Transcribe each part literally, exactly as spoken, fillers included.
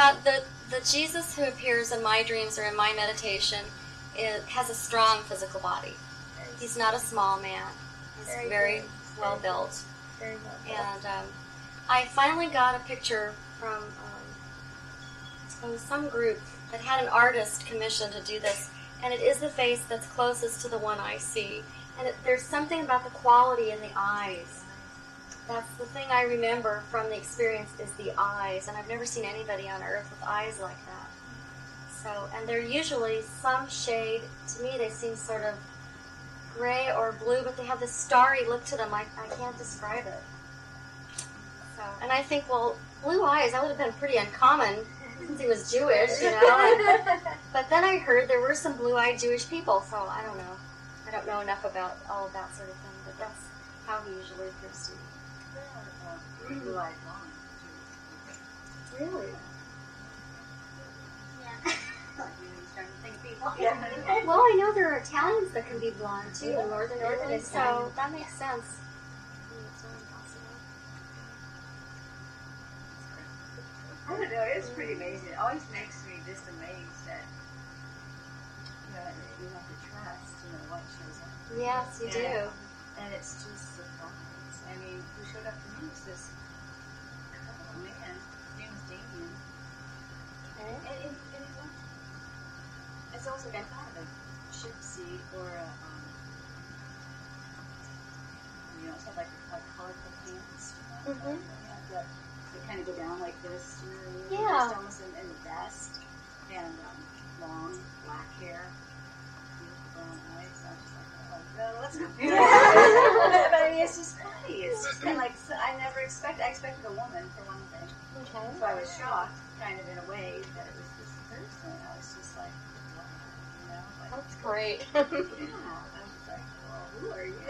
Yeah, the, the Jesus who appears in my dreams or in my meditation is, has a strong physical body. He's not a small man. He's very, very well very built. Very well built. And um, I finally got a picture from um, oh, some group that had an artist commissioned to do this, and it is the face that's closest to the one I see. And it, there's something about the quality in the eyes. That's the thing I remember from the experience is the eyes, and I've never seen anybody on earth with eyes like that. So, and they're usually some shade, to me they seem sort of gray or blue, but they have this starry look to them. I, I can't describe it. So, and I think, well, blue eyes, that would have been pretty uncommon since he was Jewish, you know. And, but then I heard there were some blue-eyed Jewish people, so I don't know. I don't know enough about all of that sort of thing, but that's how he usually appears to me. Yeah, uh, blue-eyed blonde. Really? Yeah. Like you starting to think people. Yeah. Well, I know there are Italians that can be blonde too Yeah. in Northern Northern Italy, so Italian. that makes sense. I mean, it's not impossible. I don't know, it's pretty amazing. It always makes me just amazed that, you know, that you have to trust, you know, what shows up. Yes, you do. And, and it's just surprise. I mean, who showed up to me was this oh man, his name was Damien. Okay. And, and, and it was, it's almost like I thought of a ship seat or a, um, you know, it's not like, like colorful pants. You know, Mhm. yeah, that, that kind of go down like this, you know, Yeah. just almost in, in the vest, and um, long black hair, beautiful brown eyes. I was just like, oh no, what's going on? But I mean, it's just funny. It's just kind of like, so I never expected, I expected a woman for one thing. Okay. So I was shocked, kind of in a way, that it was this person. I was just like, wow, you know? Like, That's great. yeah. I was like, well, who are you?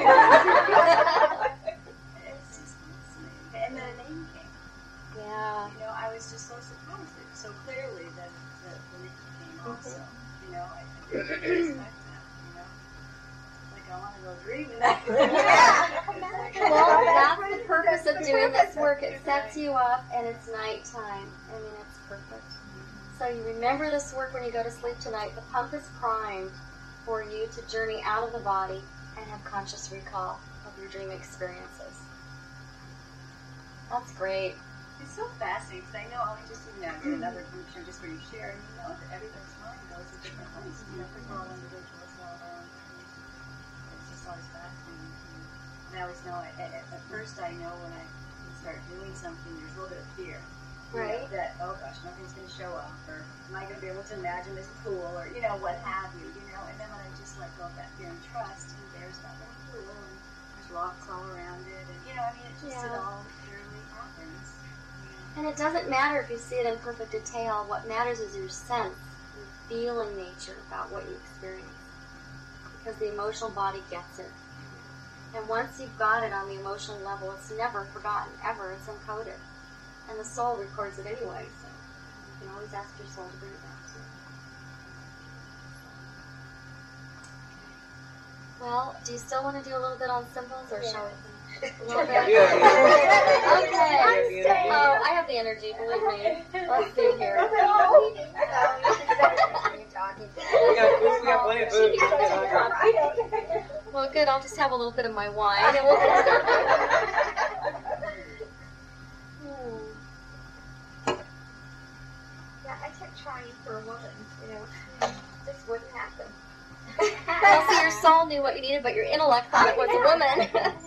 It's just fascinating. And then a name came. Yeah. You know, I was just so surprised that so clearly that the, the name came also. You know, I, I didn't expect that, you know? Like, I want to go dream tonight. Well, that's the purpose of doing this work. It sets you up, and it's nighttime. I mean, it's perfect. So you remember this work when you go to sleep tonight. The pump is primed for you to journey out of the body and have conscious recall of your dream experiences. That's great. It's so fascinating because I know only just even now in another group show just where you share, and you know that everybody's mind goes in different places. You know, because we're all individuals, we're all our own things. It's just always fascinating. And I always know, at, at, at first I know when I start doing something, there's a little bit of fear. You Right. know, that, oh gosh, nothing's going to show up, or am I going to be able to imagine this pool, or, you know, what have you, you know. And then when I just let go of that fear and trust, and there's that little pool, and there's rocks all around it, and, you know, I mean, it just, Yeah. it all purely happens. And it doesn't matter if you see it in perfect detail. What matters is your sense, your feeling nature about what you experience. Because the emotional body gets it. And once you've got it on the emotional level, it's never forgotten, ever. It's encoded. And the soul records it anyway, so you can always ask your soul to bring it back to you. Well, do you still want to do a little bit on symbols, or shall we finish? A little bit? Yeah. Okay. Oh, I have the energy, believe me. Let's see here. We got food, we got plenty of food. Well, good. I'll just have a little bit of my wine, and we'll get started. Hmm. Yeah, I kept trying for a woman, you know. This wouldn't happen. Well, see, your soul knew what you needed, but your intellect thought it was a woman.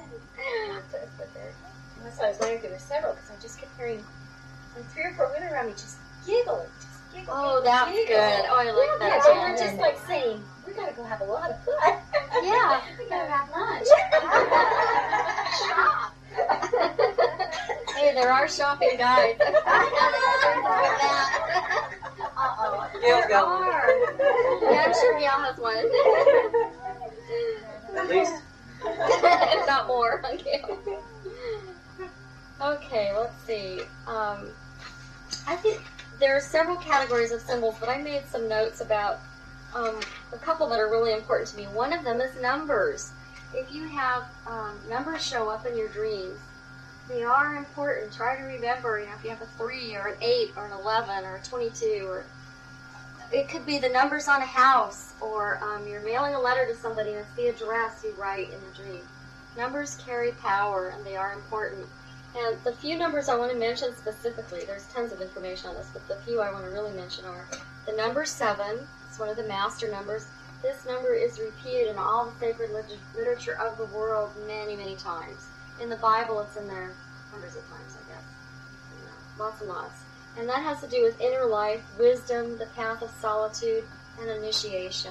That's why I was wondering if there were several, because I just kept hearing like three or four women around me just giggle, just giggle. Oh, giggle, that's giggle. good. Oh, I like Yeah, that. they were just like saying, "We gotta go have a lot of fun." Yeah. we gotta have lunch. Shop. Hey, there are shopping guides. Uh-oh. Gail's got one. Yeah, I'm sure Gail has one. At least. If not more, on Gail. Okay, let's see. Um, I think there are several categories of symbols, but I made some notes about um, a couple that are really important to me. One of them is numbers. If you have um, numbers show up in your dreams, they are important. Try to remember, you know, if you have a three or an eight or an eleven or a twenty-two, or it could be the numbers on a house, or um, you're mailing a letter to somebody and it's the address you write in the dream. Numbers carry power, and they are important. And the few numbers I want to mention specifically, there's tons of information on this, but the few I want to really mention are the number seven. It's one of the master numbers. This number is repeated in all the sacred lit- literature of the world many, many times. In the Bible, it's in there hundreds of times, I guess. You know, lots and lots. And that has to do with inner life, wisdom, the path of solitude, and initiation.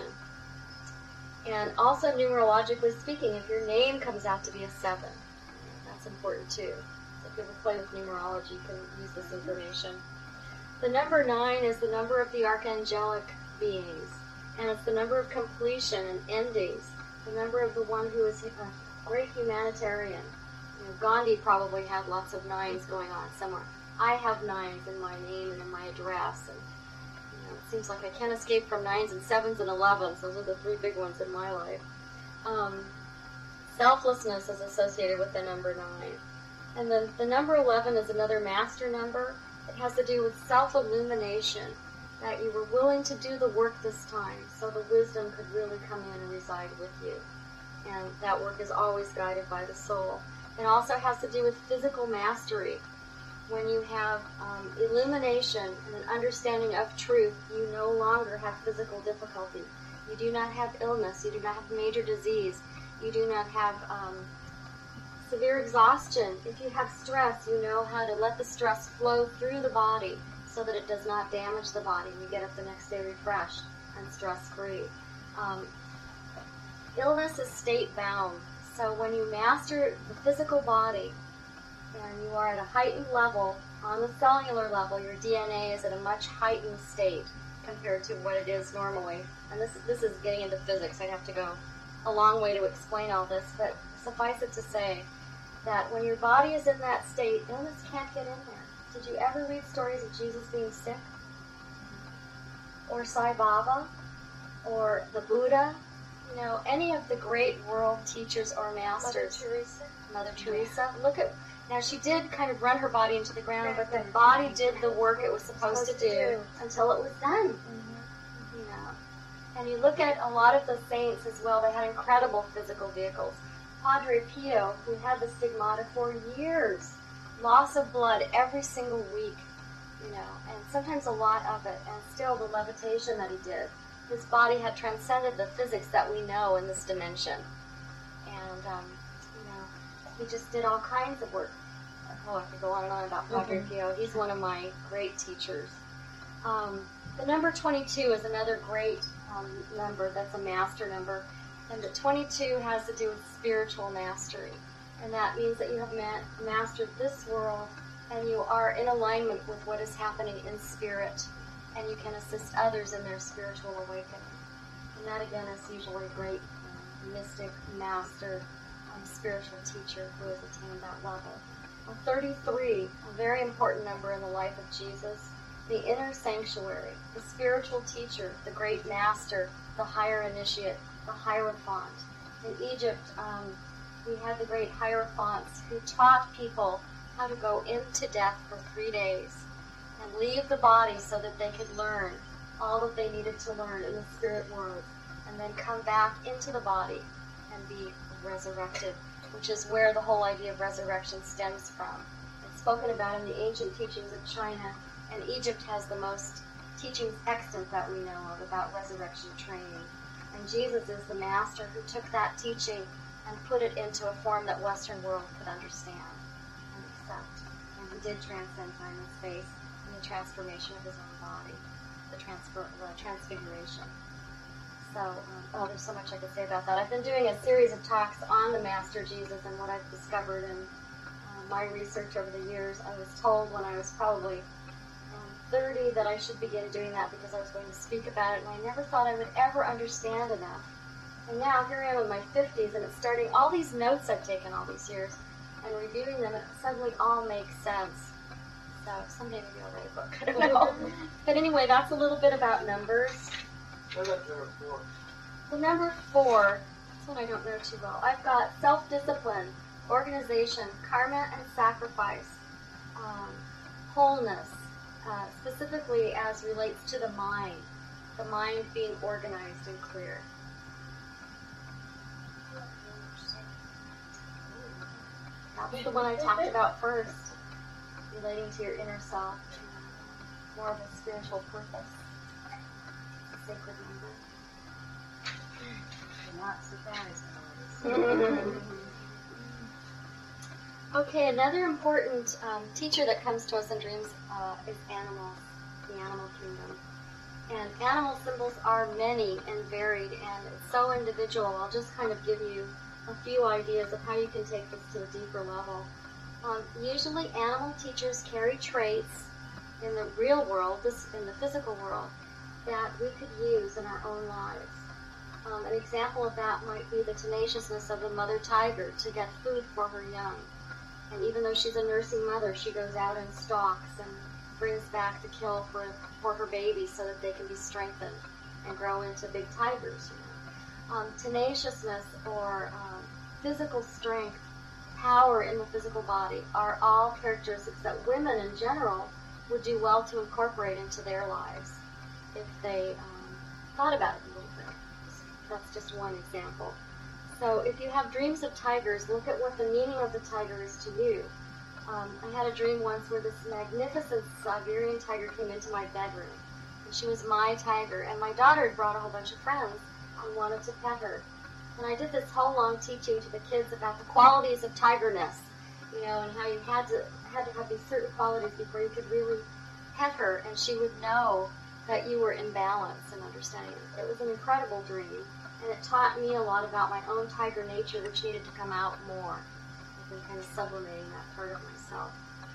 And also, numerologically speaking, if your name comes out to be a seven, that's important too. So if you ever play with numerology, you can use this information. The number nine is the number of the archangelic beings, and it's the number of completion and endings, the number of the one who is a great humanitarian. You know, Gandhi probably had lots of nines going on somewhere. I have nines in my name and in my address, and you know, it seems like I can't escape from nines and sevens and elevens. Those are the three big ones in my life. Um, selflessness is associated with the number nine. And then the number eleven is another master number. It has to do with self-illumination, that you were willing to do the work this time, so the wisdom could really come in and reside with you. And that work is always guided by the soul. It also has to do with physical mastery. When you have um, illumination and an understanding of truth, you no longer have physical difficulty. You do not have illness. You do not have major disease. You do not have um, severe exhaustion. If you have stress, you know how to let the stress flow through the body so that it does not damage the body. You get up the next day refreshed and stress-free. Um, illness is state-bound. So when you master the physical body, and you are at a heightened level, on the cellular level, your D N A is at a much heightened state compared to what it is normally. And this, this is getting into physics. I'd have to go a long way to explain all this, but suffice it to say that when your body is in that state, illness can't get in there. Did you ever read stories of Jesus being sick? Or Sai Baba? Or the Buddha? You know, any of the great world teachers or masters. Mother Teresa. Mother Teresa. Look at, now she did kind of run her body into the ground, but the body did the work it was supposed to do until it was done. Mm-hmm. You know, and you look at a lot of the saints as well. They had incredible physical vehicles. Padre Pio, who had the stigmata for years, loss of blood every single week, you know, and sometimes a lot of it, and still the levitation that he did. His body had transcended the physics that we know in this dimension. And, um, you know, he just did all kinds of work. Oh, I could go on and on about Padre mm-hmm. Pio. He's one of my great teachers. Um, the number twenty-two is another great um, number that's a master number. And the twenty-two has to do with spiritual mastery. And that means that you have ma- mastered this world and you are in alignment with what is happening in spirit. And you can assist others in their spiritual awakening. And that, again, is usually a great um, mystic, master, um, spiritual teacher who has attained that level. Well, thirty-three, a very important number in the life of Jesus, the inner sanctuary, the spiritual teacher, the great master, the higher initiate, the Hierophant. In Egypt, um, we had the great Hierophants who taught people how to go into death for three days and leave the body so that they could learn all that they needed to learn in the spirit world, and then come back into the body and be resurrected, which is where the whole idea of resurrection stems from. It's spoken about in the ancient teachings of China, and Egypt has the most teachings extant that we know of about resurrection training. And Jesus is the master who took that teaching and put it into a form that Western world could understand and accept. And he did transcend time and space in the transformation of his own body, the, transfer, the transfiguration. So, um, oh, there's so much I could say about that. I've been doing a series of talks on the Master Jesus and what I've discovered in uh, my research over the years. I was told when I was probably um, thirty that I should begin doing that because I was going to speak about it, and I never thought I would ever understand enough. And now here I am in my fifties, and it's starting, all these notes I've taken all these years, and reviewing them, it suddenly all makes sense. So someday maybe I'll write a book. I don't know. But anyway, that's a little bit about numbers. What about number four? Well, number four, that's one I don't know too well. I've got self-discipline, organization, karma and sacrifice, um, wholeness, uh, specifically as relates to the mind, the mind being organized and clear. That was the one I talked about first, relating to your inner self, more of a spiritual purpose, a sacred number. You're not surprised. Okay, another important um, teacher that comes to us in dreams uh, is animals, the animal kingdom. And animal symbols are many and varied, and it's so individual. I'll just kind of give you a few ideas of how you can take this to a deeper level. Um, usually animal teachers carry traits in the real world, this in the physical world, that we could use in our own lives. Um, an example of that might be the tenaciousness of the mother tiger to get food for her young. And even though she's a nursing mother, she goes out and stalks and brings back the kill for, for her babies so that they can be strengthened and grow into big tigers. You know? um, tenaciousness or um, physical strength, power in the physical body are all characteristics that women in general would do well to incorporate into their lives if they um, thought about it a little bit. That's just one example. So if you have dreams of tigers, look at what the meaning of the tiger is to you. Um, I had a dream once where this magnificent Siberian tiger came into my bedroom. And she was my tiger, and my daughter had brought a whole bunch of friends and wanted to pet her. And I did this whole long teaching to the kids about the qualities of tigerness, you know, and how you had to had to have these certain qualities before you could really pet her, and she would know that you were in balance and understanding. It was an incredible dream, and it taught me a lot about my own tiger nature, which needed to come out more. I've been kind of sublimating that part of myself.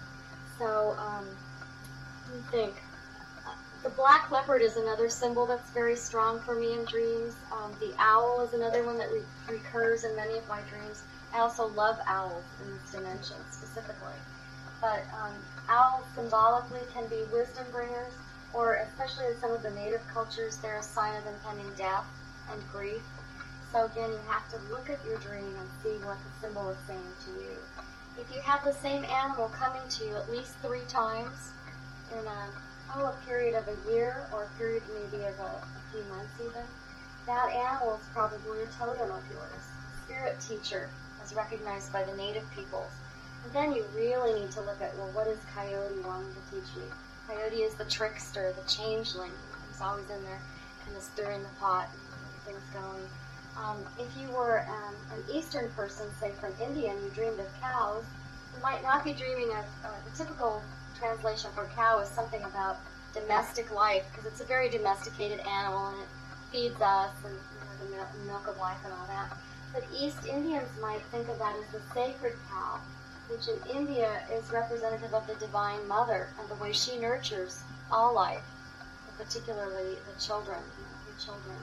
So, um, what do you think? The black leopard is another symbol that's very strong for me in dreams. Um, the owl is another one that re- recurs in many of my dreams. I also love owls in this dimension specifically. But um, owls symbolically can be wisdom bringers, or especially in some of the native cultures, they're a sign of impending death and grief. So again, you have to look at your dream and see what the symbol is saying to you. If you have the same animal coming to you at least three times in a oh, a period of a year or a period maybe of a, a few months even, that animal is probably a totem of yours, spirit teacher, as recognized by the native peoples. And then you really need to look at, well, what is Coyote wanting to teach me? Coyote is the trickster, the changeling. He's always in there kind of stirring the pot and things going. Um, if you were um, an Eastern person, say from India, and you dreamed of cows, you might not be dreaming of uh, the typical translation for cow is something about domestic life, because it's a very domesticated animal and it feeds us and you know, the milk of life and all that. But East Indians might think of that as the sacred cow, which in India is representative of the Divine Mother and the way she nurtures all life, particularly the children, you know, her children.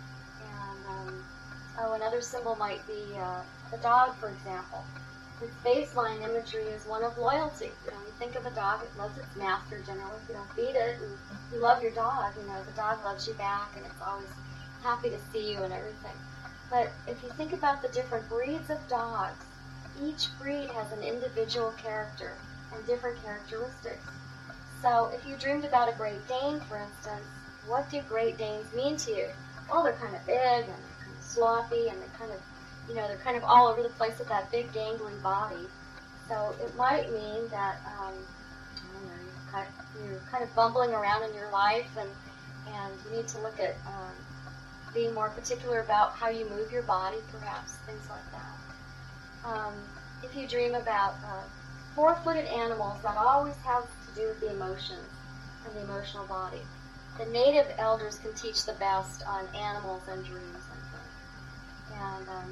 And um, oh, another symbol might be uh, the dog, for example. Its baseline imagery is one of loyalty. You know, you think of a dog, it loves its master generally. If you don't feed it and you love your dog, you know, the dog loves you back and it's always happy to see you and everything. But if you think about the different breeds of dogs, each breed has an individual character and different characteristics. So if you dreamed about a Great Dane, for instance, what do Great Danes mean to you? Well, they're kind of big and they're kind of sloppy and they're kind of You know, they're kind of all over the place with that big gangly body. So it might mean that, um, I don't know, you're kind, of, you're kind of bumbling around in your life and, and you need to look at um, being more particular about how you move your body, perhaps, things like that. Um, if you dream about uh, four-footed animals, that always has to do with the emotions and the emotional body. The native elders can teach the best on animals and dreams, I think. And um,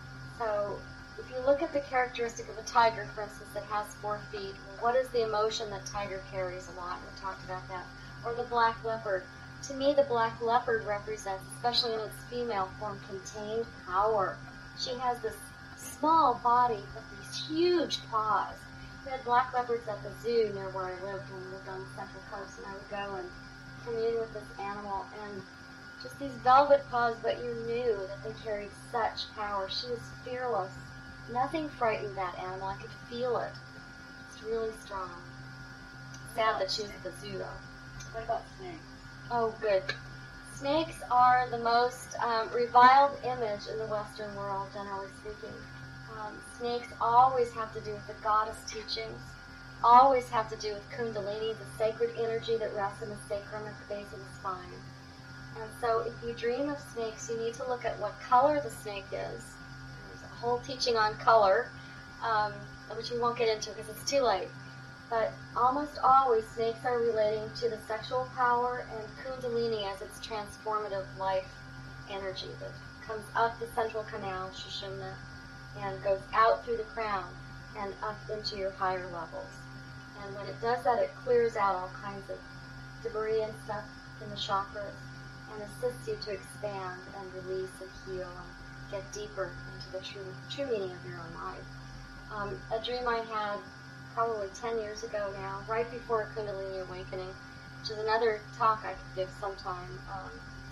So if you look at the characteristic of a tiger, for instance, that has four feet, well, what is the emotion that tiger carries a lot? We talked about that. Or the black leopard. To me, the black leopard represents, especially in its female form, contained power. She has this small body with these huge paws. We had black leopards at the zoo near where I lived when we lived on the Central Coast, and I would go and commune with this animal, and just these velvet paws, but you knew that they carried such power. She was fearless, nothing frightened that animal. I could feel it. It's really strong. Sad that she was at the zoo, though. What about snakes? Oh, good. Snakes are the most um, reviled image in the Western world, generally speaking. Um, snakes always have to do with the goddess teachings, always have to do with Kundalini, the sacred energy that rests in the sacrum at the base of the spine. And so if you dream of snakes, you need to look at what color the snake is. There's a whole teaching on color, um, which we won't get into because it's too late. But almost always snakes are relating to the sexual power and Kundalini as its transformative life energy that comes up the central canal, Sushumna, and goes out through the crown and up into your higher levels. And when it does that, it clears out all kinds of debris and stuff in the chakras and assists you to expand and release and heal and get deeper into the true, true meaning of your own life. Um, a dream I had probably ten years ago now, right before Kundalini Awakening, which is another talk I could give sometime. Um,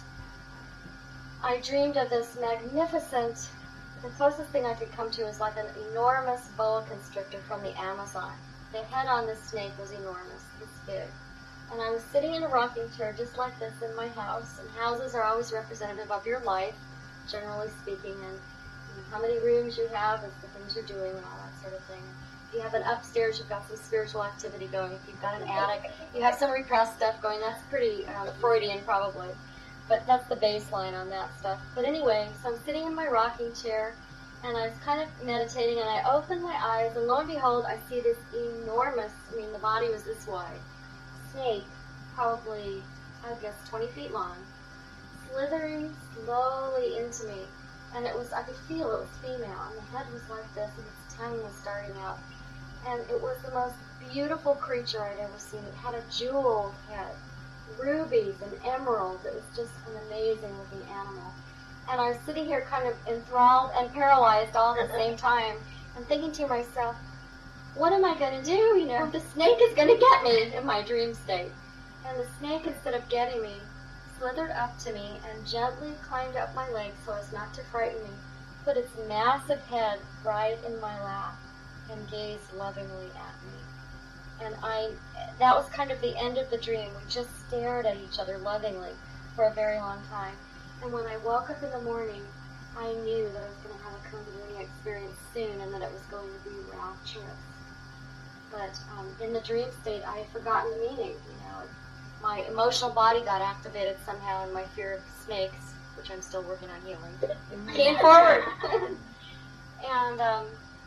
I dreamed of this magnificent, the closest thing I could come to is like an enormous boa constrictor from the Amazon. The head on this snake was enormous, this big. And I was sitting in a rocking chair just like this in my house, and houses are always representative of your life, generally speaking, and how many rooms you have is the things you're doing and all that sort of thing. If you have an upstairs, you've got some spiritual activity going. If you've got an attic, you have some repressed stuff going. That's pretty um, Freudian probably, but that's the baseline on that stuff. But anyway, so I'm sitting in my rocking chair, and I was kind of meditating, and I opened my eyes, and lo and behold, I see this enormous, I mean, the body was this wide, snake, probably, I guess, twenty feet long, slithering slowly into me. And it was, I could feel it was female, and the head was like this, and its tongue was starting out. And it was the most beautiful creature I'd ever seen. It had a jeweled head, rubies and emeralds. It was just an amazing looking animal. And I was sitting here kind of enthralled and paralyzed all at the same time, and thinking to myself, what am I going to do? You know, the snake is going to get me in my dream state. And the snake, instead of getting me, slithered up to me and gently climbed up my leg so as not to frighten me, put its massive head right in my lap, and gazed lovingly at me. And I, that was kind of the end of the dream. We just stared at each other lovingly for a very long time. And when I woke up in the morning, I knew that I was going to have a Kundalini experience soon and that it was going to be rapturous. But um, in the dream state, I had forgotten the meaning. You know, my emotional body got activated somehow, and my fear of snakes, which I'm still working on healing, came forward. and um,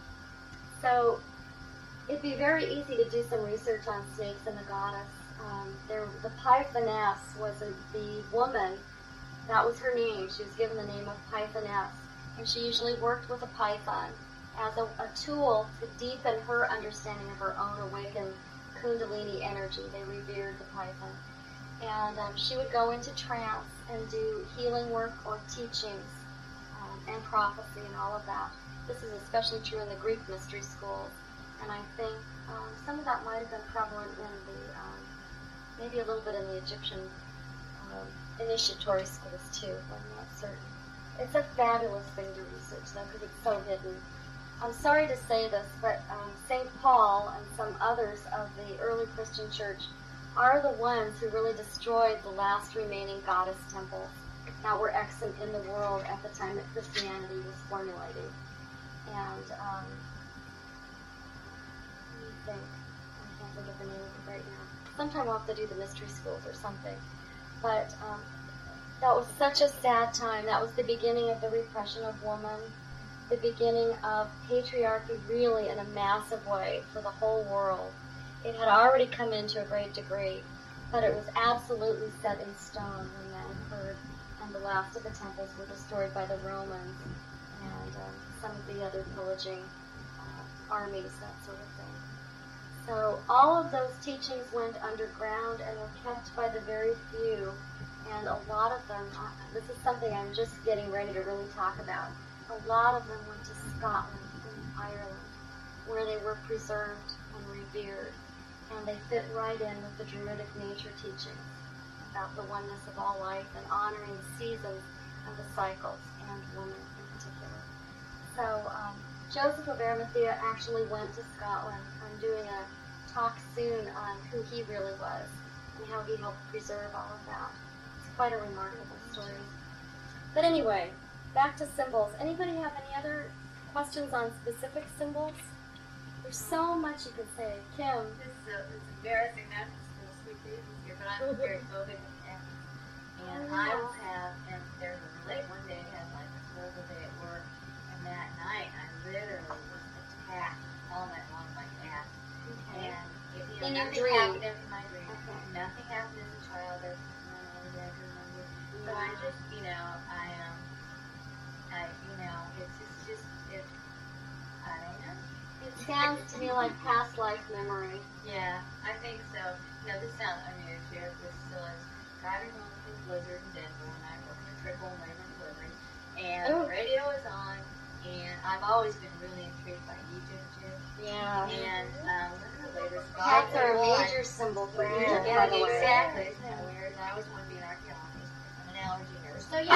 so it'd be very easy to do some research on snakes and the goddess. Um, there, the Pythoness was a, the woman. That was her name. She was given the name of Pythoness, and she usually worked with a python as a, a tool to deepen her understanding of her own awakened Kundalini energy. They revered the python. And um, she would go into trance and do healing work or teachings um, and prophecy and all of that. This is especially true in the Greek mystery schools. And I think um, some of that might have been prevalent in the, um, maybe a little bit in the Egyptian um, initiatory schools too, but I'm not certain. It's a fabulous thing to research though, because it's so hidden. I'm sorry to say this, but um, Saint Paul and some others of the early Christian church are the ones who really destroyed the last remaining goddess temples that were extant in the world at the time that Christianity was formulating. And, um, let me think. I can't think of the name of it right now. Sometime I'll have to do the mystery schools or something. But um, that was such a sad time. That was the beginning of the repression of woman, the beginning of patriarchy really in a massive way for the whole world. It had already come in to a great degree, but it was absolutely set in stone when that occurred, and the last of the temples were destroyed by the Romans and um, some of the other pillaging uh, armies, that sort of thing. So all of those teachings went underground and were kept by the very few, and a lot of them, uh, this is something I'm just getting ready to really talk about, a lot of them went to Scotland and Ireland, where they were preserved and revered. And they fit right in with the Druidic nature teachings about the oneness of all life and honoring the seasons and the cycles and women in particular. So um, Joseph of Arimathea actually went to Scotland. I'm doing a talk soon on who he really was and how he helped preserve all of that. It's quite a remarkable story. But anyway, back to symbols. Anybody have any other questions on specific symbols? There's so much you could say. Kim. This is a, it's embarrassing not to spill sweet babies here, but I'm very phobic of cats. And Oh, I yeah. will have, and there's a late one day, I had like a horrible day at work, and that night I literally was attacked all night long by cats. Okay. And it, you know, In your nothing dream? happened in my dream. Okay. Nothing happened as a child. That's not all that I can remember. But I just, you know, I um, I, you know, it's just, just, it, I don't know. It sounds to me like past life memory. Yeah, I think so. You know, this sounds, I mean, I shared this still as driving home from Blizzard in Denver when I worked in triple and labor and delivery. And Oh. the radio is on, and I've always been really intrigued by Egypt too. Yeah. And um, one of the later Cats are a scholars- major symbol for Yeah. Egypt, Yeah, by the way. exactly. Isn't that weird? And I always want to be an archaeologist. I'm an allergy nurse. So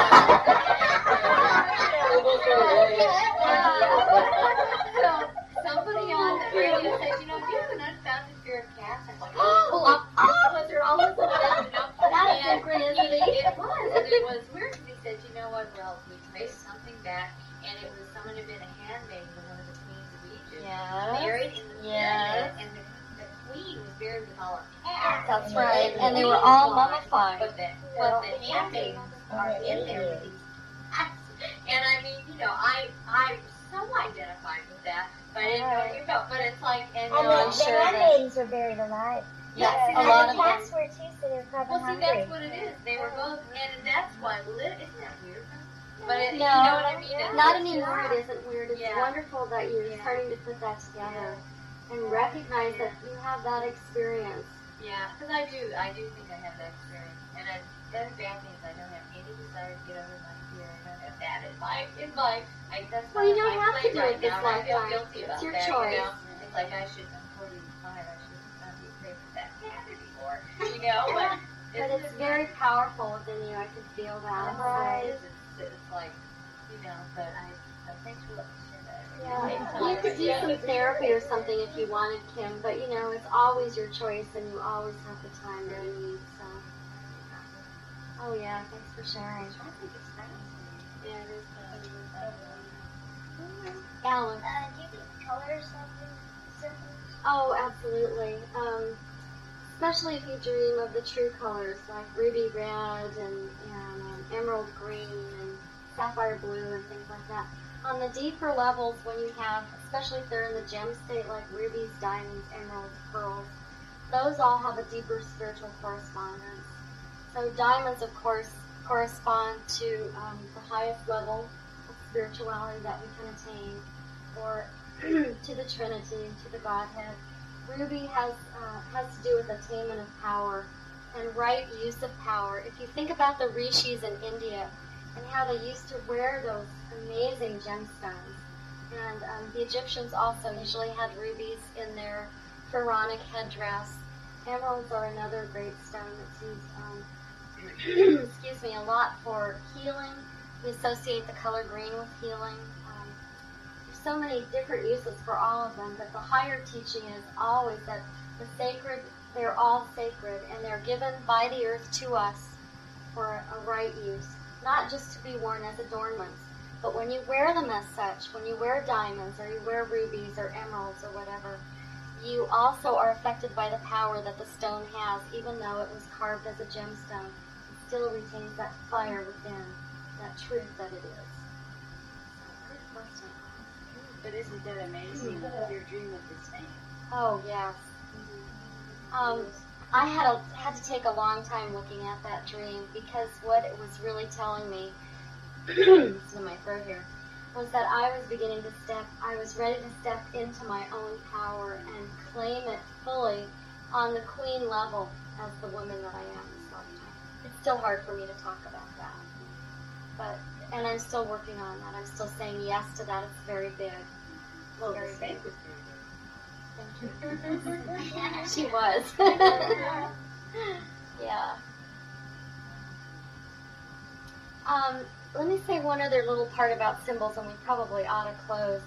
yeah. So somebody on the radio said, you know, do you have an unfounded fear of cats? I'm like, oh, was there all this stuff, you know? That's And synchronicity. he- It was, and it was weird because he said, you know what, well, we traced something back, and it was someone who had been a handmaid to one of the queens of Egypt. Yes. Buried in the Yes. pyramid, and the, the queen was buried with all her cats. That's right. And they were all mummified. But the, but the handmaids are in there with these cats. And I mean, you know, I I so identified with that, but I didn't know what you felt. But it's like, and And no, the, I'm the sure that. handmaidens were buried alive. Yes, a and lot the of cats them. were too, so they were probably Well, see, hungry. that's what it is. They were both, and that's why. Lit, isn't that weird? But it, No, you know what I mean? It's Not like- anymore. It isn't weird. It's Yeah. wonderful that you're Yeah. starting to put that together and recognize that you have that experience. Yeah, because I do, I do think I have that experience, and I, the other bad thing is I don't have any desire to get over my fear. I don't have that in my, in my, I, that's Well, you not don't my have to plate do right it this now, and I feel lifetime. guilty It's about your that, choice. you know? It's like I should, I'm forty-five, I should not be afraid of that cat anymore, you know, but. But it's very powerful within you. I can feel that. Right. It's, it's, it's like, you know, but I, so thanks for letting me share that. Yeah. You could do some therapy or something if you wanted, Kim, but you know, it's always your choice and you always have the time that you need, so. Oh yeah, thanks for sharing. I think it's fascinating. Yeah, it is. Uh, Alan. Uh, do you think colors something symbols? Oh, absolutely. Um, especially if you dream of the true colors like ruby red and, and um, emerald green and sapphire blue and things like that. On the deeper levels, when you have, especially if they're in the gem state like rubies, diamonds, emeralds, pearls, those all have a deeper spiritual correspondence. So diamonds, of course, correspond to um, the highest level of spirituality that we can attain, or to the Trinity, to the Godhead. Ruby has uh, has to do with attainment of power and right use of power. If you think about the rishis in India and how they used to wear those amazing gemstones, and um, the Egyptians also usually had rubies in their pharaonic headdress. Emeralds are another great stone that's used, um, excuse me, a lot for healing. We associate the color green with healing. Um, there's so many different uses for all of them, but the higher teaching is always that the sacred, they're all sacred, and they're given by the earth to us for a right use, not just to be worn as adornments, but when you wear them as such, when you wear diamonds or you wear rubies or emeralds or whatever, you also are affected by the power that the stone has, even though it was carved as a gemstone. It still retains that fire within, that truth that it is. Good question. But isn't that amazing? Your dream of the same. Oh, yes. Um, I had a, had to take a long time looking at that dream because what it was really telling me, it's in my throat here, was that I was beginning to step, I was ready to step into my own power and claim it fully on the queen level as the woman that I am this lifetime. It's still hard for me to talk about that. But, and I'm still working on that. I'm still saying yes to that. It's very big. Well, Very the big. same was Thank you. She was. Yeah. Um, let me say one other little part about symbols, and we probably ought to close.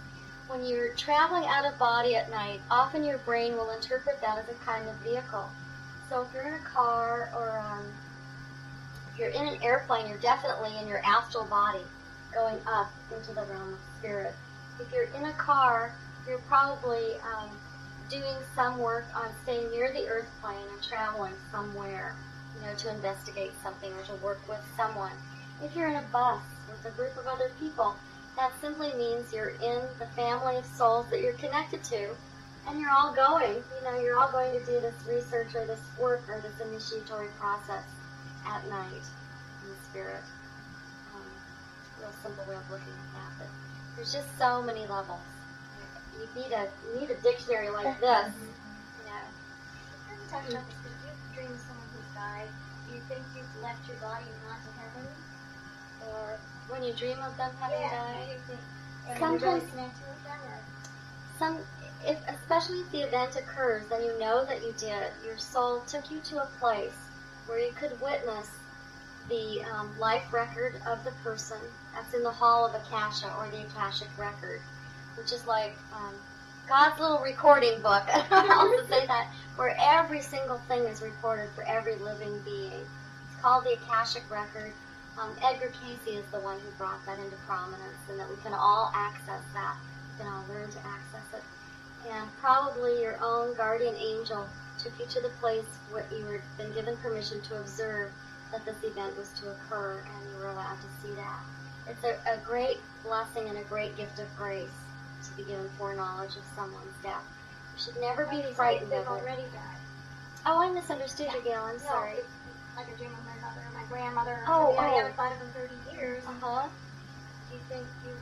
when you're traveling out of body at night, often your brain will interpret that as a kind of vehicle. So if you're in a car or um, if you're in an airplane, you're definitely in your astral body going up into the realm of spirit. If you're in a car, you're probably um, doing some work on staying near the earth plane and traveling somewhere, you know, to investigate something or to work with someone. If you're in a bus with a group of other people, that simply means you're in the family of souls that you're connected to, and you're all going, you know, you're all going to do this research or this work or this initiatory process at night in the spirit. Um, real simple way of looking at that, but there's just so many levels. You need a you need a dictionary like this, you know. I haven't talked about this, but if you dream of someone who's died, do you think you've left your body and gone to heaven? Or When you dream of them having yeah, died, do you think, are you sometimes really connected with them? Or? some, if especially if the event occurs, then you know that you did. Your soul took you to a place where you could witness the um, life record of the person. That's in the hall of Akasha, or the Akashic record, which is like um, God's little recording book. I'll just say that, where every single thing is recorded for every living being. It's called the Akashic record. Um, Edgar Casey is the one who brought that into prominence, and that we can all access that. We can all learn to access it. And probably your own guardian angel took you to the place where you were been given permission to observe that this event was to occur, and you were allowed to see that. It's a, a great blessing and a great gift of grace to be given foreknowledge of someone's death. You should never be Okay, so frightened they've of it. already died. Oh, I misunderstood you, Gail. I'm No, sorry. it's like a dream of my mother or my grandmother. Or Oh, somebody I oh. haven't thought of in thirty years. Uh-huh. Do you think you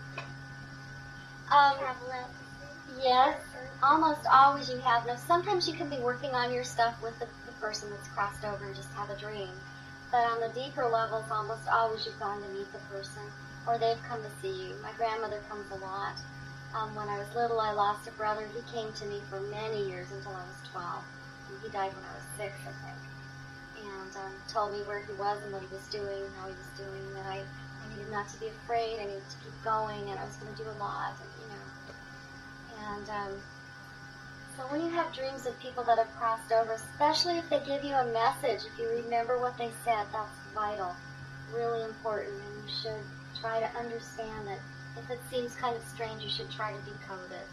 Um, have left to see? yes. Or- Almost always you have. Now, sometimes you can be working on your stuff with the, the person that's crossed over and just have a dream. But on the deeper levels, almost always you've gone to meet the person, or they've come to see you. My grandmother comes a lot. Um, when I was little, I lost a brother. He came to me for many years until I was twelve. And he died when I was six, I think. And um, told me where he was and what he was doing, how he was doing, that I, I needed not to be afraid, I needed to keep going, and I was going to do a lot, and, you know. And um, so when you have dreams of people that have crossed over, especially if they give you a message, if you remember what they said, that's vital, really important, and you should try to understand it. If it seems kind of strange, you should try to decode it.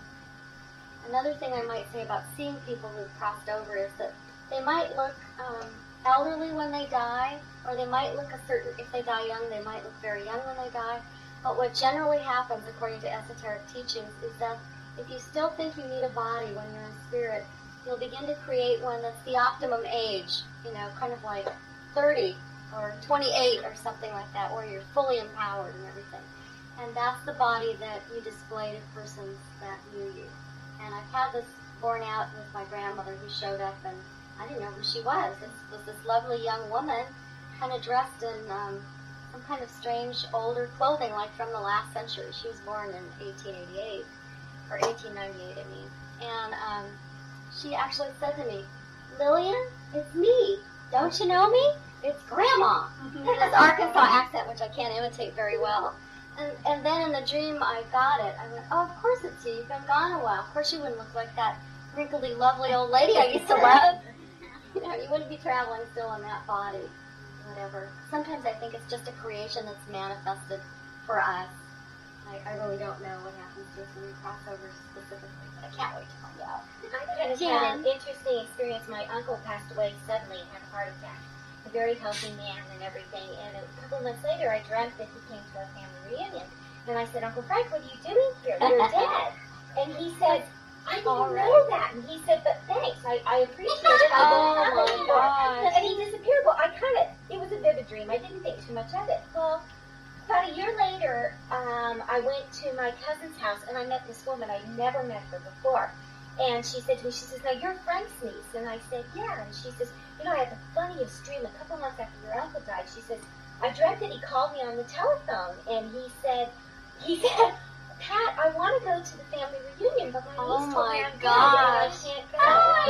Another thing I might say about seeing people who've crossed over is that they might look um, elderly when they die, or they might look a certain, if they die young, they might look very young when they die. But what generally happens, according to esoteric teachings, is that if you still think you need a body when you're in spirit, you'll begin to create one that's the optimum age, you know, kind of like thirty or twenty-eight or something like that, where you're fully empowered and everything. And that's the body that you display to persons that knew you. And I've had this borne out with my grandmother, who showed up, and I didn't know who she was. This was this lovely young woman, kind of dressed in um, some kind of strange older clothing, like from the last century. She was born in eighteen eighty-eight, or eighteen ninety-eight, I mean. And um, she actually said to me, "Lillian, it's me. Don't you know me? It's Grandma." In this Arkansas accent, which I can't imitate very well. And, and then in the dream, I got it. I went, "Oh, of course it's you. You've been gone a while. Of course you wouldn't look like that wrinkly, lovely old lady I used to love. You know, you wouldn't be traveling still in that body." Whatever. Sometimes I think it's just a creation that's manifested for us. I, I really don't know what happens to us when we cross over specifically, but I can't wait to find out. I kind of had an interesting experience. My uncle passed away suddenly and had a heart attack. A very healthy man and everything. And a couple of months later, I dreamt that he came to our family reunion. And I said, "Uncle Frank, what are you doing here? You're dead." And he said, "I didn't All right. know that." And he said, "But thanks. I, I appreciate it. I Oh, don't have my it anymore." gosh. And he disappeared. Well, I kind of, it was a vivid dream. I didn't think too much of it. Well, about a year later, um, I went to my cousin's house, and I met this woman. I'd never met her before. And she said to me, she says, "Now, you're Frank's niece." And I said, "Yeah." And she says, "You know, I had the funniest dream a couple months after your uncle died." She says, "I dreamt that he called me on the telephone, and he said, he said, 'Pat, I want to go to the family reunion, but my Oh niece told me my I'm dead, and I gosh. can't go.'"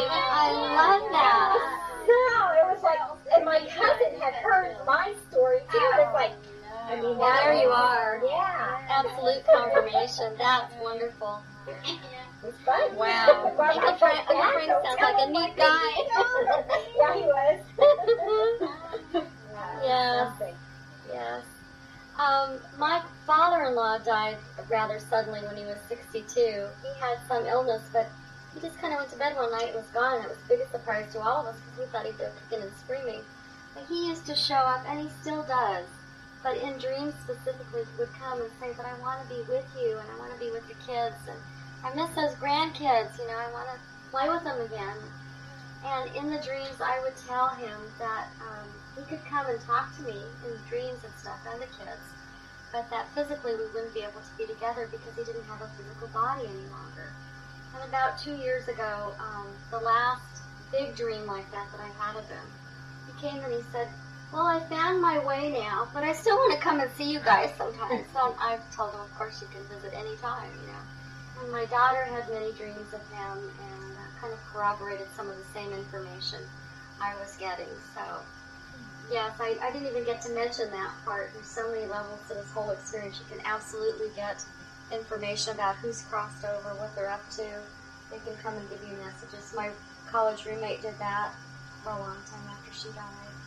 I love that. No, it was like, and my cousin had heard my story too. And it's like, I mean, Well, that there you was- are. Yeah. absolute confirmation. That's wonderful. It was fun. Wow. Well, Uncle Frank, Uncle Frank sounds like a neat guy. Yeah, he was. Yes. Yes. Um, my father-in-law died rather suddenly when he was sixty-two. He had some illness, but he just kind of went to bed one night and was gone. It was the biggest surprise to all of us because we thought he'd go kicking and screaming. But he used to show up, and he still does. But in dreams specifically, he would come and say, but I want to be with you, and I want to be with the kids, and I miss those grandkids, you know, I want to play with them again. And in the dreams, I would tell him that um, he could come and talk to me in dreams and stuff, and the kids, but that physically we wouldn't be able to be together because he didn't have a physical body any longer. And about two years ago, um, the last big dream like that that I had of him, he came and he said, well, I found my way now, but I still want to come and see you guys sometimes. So I told him, of course, you can visit any time, you know. And my daughter had many dreams of him and uh, kind of corroborated some of the same information I was getting. So, yes, I, I didn't even get to mention that part. There's so many levels to this whole experience. You can absolutely get information about who's crossed over, what they're up to. They can come and give you messages. My college roommate did that for a long time after she died.